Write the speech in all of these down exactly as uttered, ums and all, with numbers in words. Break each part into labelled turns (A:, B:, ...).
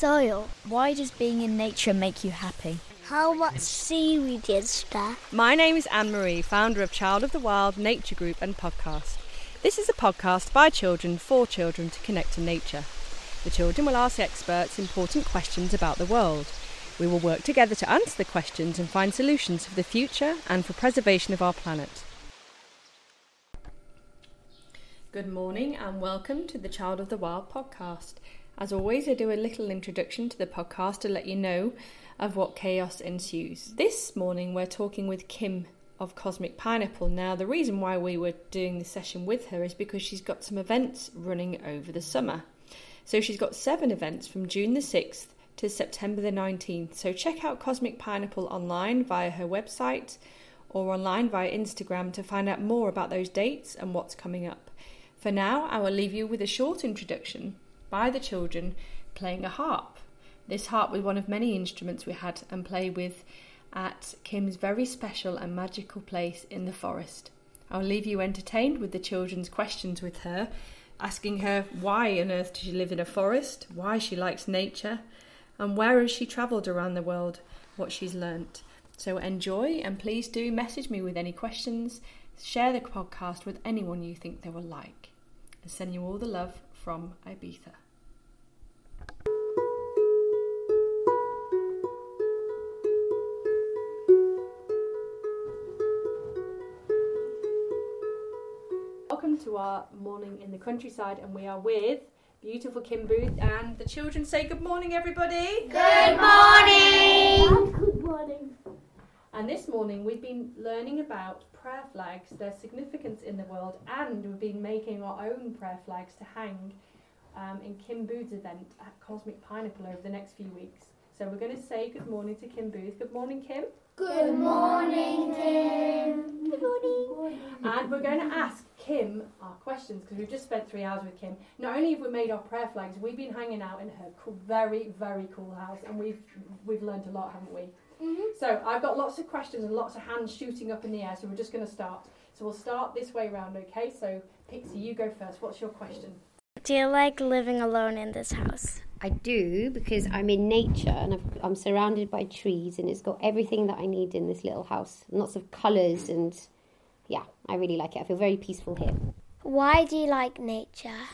A: soil?
B: Why does being in nature make you happy?
A: How much seaweed is there?
C: My name is Anne-Marie, founder of Child of the Wild Nature Group and podcast. This is a podcast by children for children to connect to nature. The children will ask experts important questions about the world. We will work together to answer the questions and find solutions for the future and for preservation of our planet. Good morning and welcome to the Child of the Wild podcast. As always, I do a little introduction to the podcast to let you know of what chaos ensues. This morning we're talking with Kim of Cosmic Pineapple. Now, the reason why we were doing this session with her is because she's got some events running over the summer. So she's got seven events from June the sixth to September the nineteenth. So check out Cosmic Pineapple online via her website or online via Instagram to find out more about those dates and what's coming up. For now, I will leave you with a short introduction by the children playing a harp. This harp was one of many instruments we had and play with at Kim's very special and magical place in the forest. I'll leave you entertained with the children's questions with her, asking her why on earth does she live in a forest, why she likes nature, and where has she travelled around the world, what she's learnt. So enjoy, and please do message me with any questions. Share the podcast with anyone you think they will like. And send you all the love from Ibiza. Welcome to our morning in the countryside, and we are with beautiful Kim Booth, and the children say good morning, everybody.
A: Good morning!
D: Good morning.
C: And this morning we've been learning about prayer flags, their significance in the world, and we've been making our own prayer flags to hang um, in Kim Booth's event at Cosmic Pineapple over the next few weeks. So we're going to say good morning to Kim Booth. Good morning, Kim.
D: Good morning, Kim.
A: Good morning.
C: And we're going to ask Kim our questions because we've just spent three hours with Kim. Not only have we made our prayer flags, we've been hanging out in her cool, very, very cool house, and we've we've learned a lot, haven't we?
D: Mm-hmm.
C: So I've got lots of questions and lots of hands shooting up in the air, so we're just going to start. So we'll start this way round, okay? So Pixie, you go first. What's your question?
A: Do you like living alone in this house?
E: I do, because I'm in nature and I've, I'm surrounded by trees, and it's got everything that I need in this little house. Lots of colours, and yeah, I really like it. I feel very peaceful here.
A: Why do you like nature?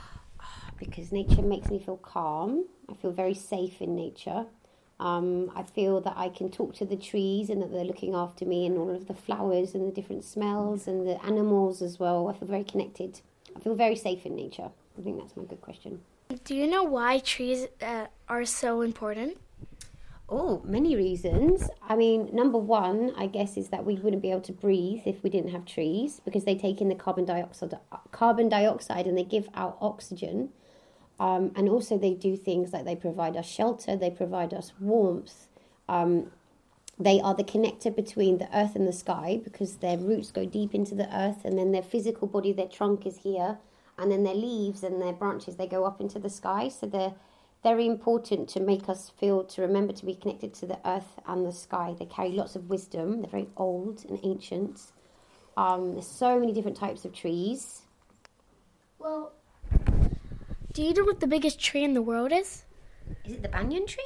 E: Because nature makes me feel calm. I feel very safe in nature. Um, I feel that I can talk to the trees and that they're looking after me, and all of the flowers and the different smells and the animals as well. I feel very connected. I feel very safe in nature. I think that's my good question.
A: Do you know why trees uh, are so important?
E: Oh, many reasons. I mean, number one, I guess, is that we wouldn't be able to breathe if we didn't have trees, because they take in the carbon dioxide, carbon dioxide and they give out oxygen. Um, and also they do things like they provide us shelter, they provide us warmth. Um, they are the connector between the earth and the sky, because their roots go deep into the earth, and then their physical body, their trunk is here, and then their leaves and their branches, they go up into the sky. So they're very important to make us feel, to remember to be connected to the earth and the sky. They carry lots of wisdom. They're very old and ancient. Um, there's so many different types of trees.
D: Well,
A: do you know what the biggest tree in the world is?
E: Is it the banyan tree?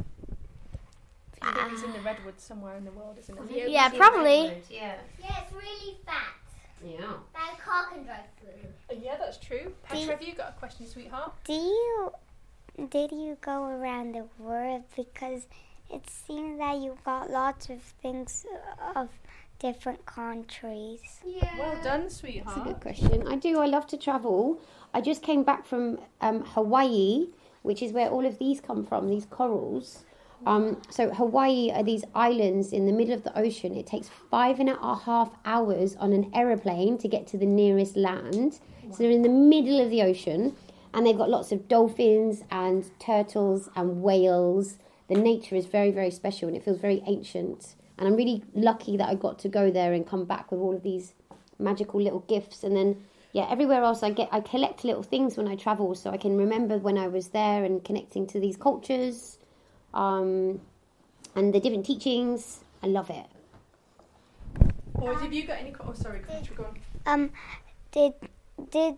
C: I think it's in the redwoods somewhere in the world, isn't it?
A: Yeah, probably.
E: Yeah.
D: yeah, it's really fat.
E: Yeah.
D: That a car can drive through.
C: Yeah, that's true. Petra, have you got a question, sweetheart?
F: Do you, did you go around the world? Because it seems that you got lots of things of different countries.
D: Yeah.
C: Well done, sweetheart.
E: That's a good question. I do. I love to travel. I just came back from um, Hawaii, which is where all of these come from, these corals. Um, so Hawaii are these islands in the middle of the ocean. It takes five and a half hours on an aeroplane to get to the nearest land. Wow. So they're in the middle of the ocean, and they've got lots of dolphins and turtles and whales. The nature is very, very special, and it feels very ancient. And I'm really lucky that I got to go there and come back with all of these magical little gifts. And then, yeah, everywhere else I get, I collect little things when I travel, so I can remember when I was there and connecting to these cultures. Um, and the different teachings. I love it.
C: Or have you got any... Oh, sorry, Petra, go on.
F: Um, did did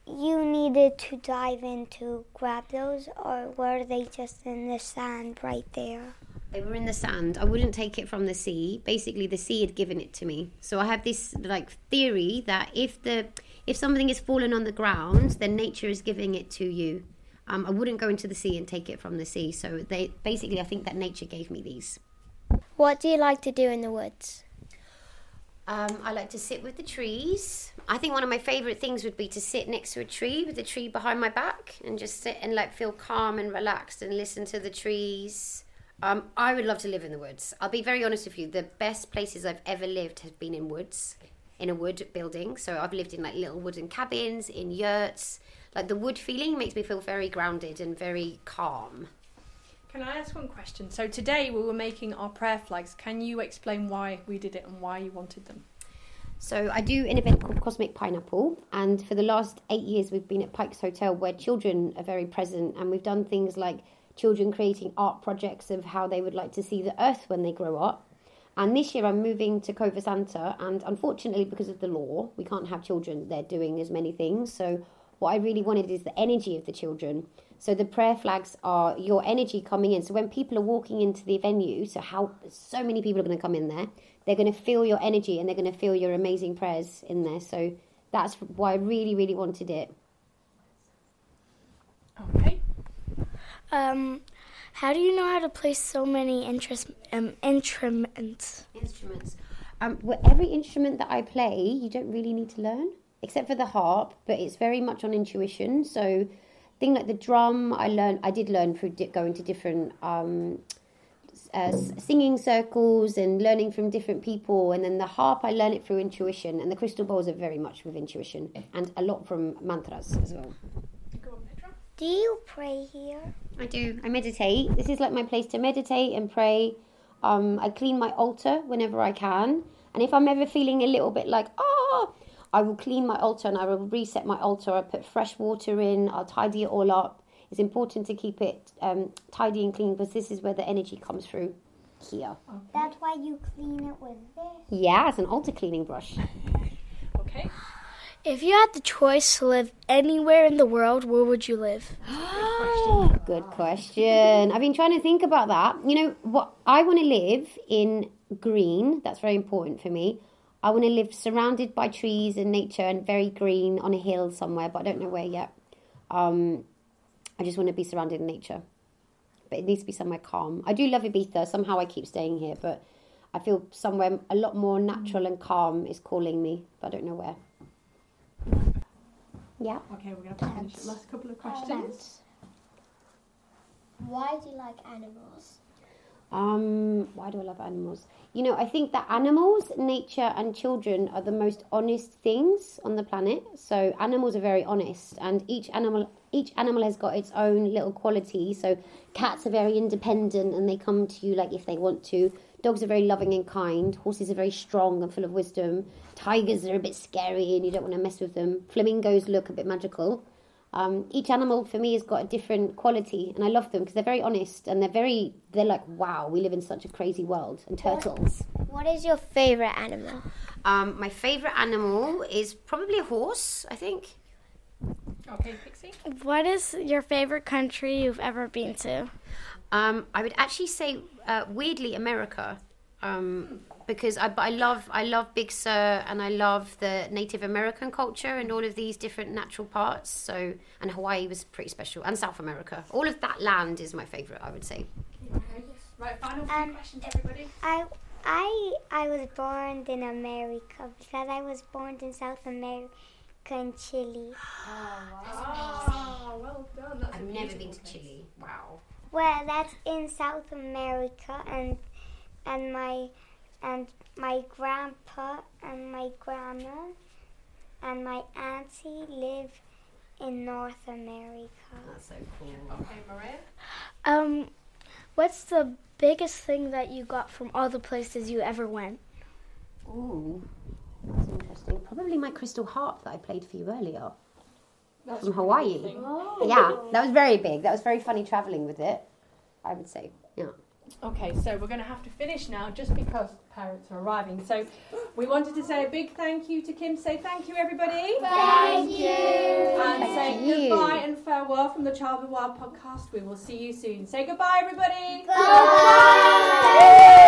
F: you needed to dive in to grab those, or were they just in the sand right there?
E: They were in the sand. I wouldn't take it from the sea. Basically, the sea had given it to me. So I have this like theory that if the if something is fallen on the ground, then nature is giving it to you. Um, I wouldn't go into the sea and take it from the sea. So they basically, I think that nature gave me these.
A: What do you like to do in the woods?
E: Um, I like to sit with the trees. I think one of my favourite things would be to sit next to a tree with the tree behind my back and just sit and like feel calm and relaxed and listen to the trees. Um, I would love to live in the woods. I'll be very honest with you. The best places I've ever lived have been in woods, in a wood building. So I've lived in like little wooden cabins, in yurts. Like the wood feeling makes me feel very grounded and very calm.
C: Can I ask one question? So today we were making our prayer flags. Can you explain why we did it and why you wanted them?
E: So I do an event called Cosmic Pineapple, and for the last eight years we've been at Pike's Hotel where children are very present, and we've done things like children creating art projects of how they would like to see the earth when they grow up. And this year I'm moving to Cova Santa, and unfortunately because of the law we can't have children there doing as many things. So what I really wanted is the energy of the children. So the prayer flags are your energy coming in. So when people are walking into the venue, so how so many people are going to come in there, they're going to feel your energy and they're going to feel your amazing prayers in there. So that's why I really, really wanted it.
C: Okay.
A: Um, how do you know how to play so many interest, um, instruments?
E: Instruments. Um, well, every instrument that I play, you don't really need to learn, except for the harp, but it's very much on intuition. So thing like the drum, I learned, I did learn through di- going to different um, uh, singing circles and learning from different people. And then the harp, I learned it through intuition. And the crystal bowls are very much with intuition and a lot from mantras as well.
C: Go on, Petra.
F: Do you pray here?
E: I do. I meditate. This is like my place to meditate and pray. Um, I clean my altar whenever I can. And if I'm ever feeling a little bit like, oh, I will clean my altar and I will reset my altar. I put fresh water in. I'll tidy it all up. It's important to keep it um, tidy and clean because this is where the energy comes through here.
C: Okay.
F: That's why you clean it with this.
E: Yeah, it's an altar cleaning brush.
C: Okay.
A: If you had the choice to live anywhere in the world, where would you live?
E: Good question. I've been trying to think about that. You know, what I want to live in green. That's very important for me. I want to live surrounded by trees and nature and very green on a hill somewhere, but I don't know where yet. Um, I just want to be surrounded in nature. But it needs to be somewhere calm. I do love Ibiza. Somehow I keep staying here, but I feel somewhere a lot more natural and calm is calling me, but I don't know where. Yeah.
C: Okay, we're going to have to finish the last couple of questions.
D: Why do you like animals?
E: Um, why do I love animals? You know, I think that animals, nature and children are the most honest things on the planet. So animals are very honest, and each animal each animal has got its own little quality. So cats are very independent and they come to you like if they want to. Dogs are very loving and kind. Horses are very strong and full of wisdom. Tigers are a bit scary and you don't want to mess with them. Flamingos look a bit magical. Um, each animal for me has got a different quality, and I love them because they're very honest and they're very, they're like, wow, we live in such a crazy world. And turtles.
A: What is your favorite animal?
E: Um, my favourite animal is probably a horse, I think.
C: Okay, Pixie.
A: What is your favorite country you've ever been to?
E: Um, I would actually say, uh, weirdly, America. Um, because I, I love I love Big Sur and I love the Native American culture and all of these different natural parts. So, and Hawaii was pretty special, and South America. All of that land is my favourite, I would say.
C: Okay. Right, final few
F: Um,
C: questions, everybody.
F: I I I was born in America because I was born in South America in Chile.
C: Oh, well done. That's
E: I've
C: a
E: never
C: beautiful
E: been to
C: place.
E: Chile. Wow.
F: Well, that's in South America, and and my and my grandpa and my grandma and my auntie live in North America.
E: That's so cool.
C: Okay, Maria.
A: Um, what's the biggest thing that you got from all the places you ever went?
E: Ooh, that's interesting. Probably my crystal harp that I played for you earlier.
C: That's
E: From Hawaii.
C: amazing.
E: Yeah, that was very big. That was very funny travelling with it, I would say. Yeah.
C: Okay, so we're going to have to finish now just because parents are arriving. So we wanted to say a big thank you to Kim. Say thank you, everybody.
D: Thank you.
C: And
E: Thank
C: say
E: you.
C: goodbye and farewell from the Child of the Wild podcast. We will see you soon. Say goodbye, everybody.
D: Goodbye.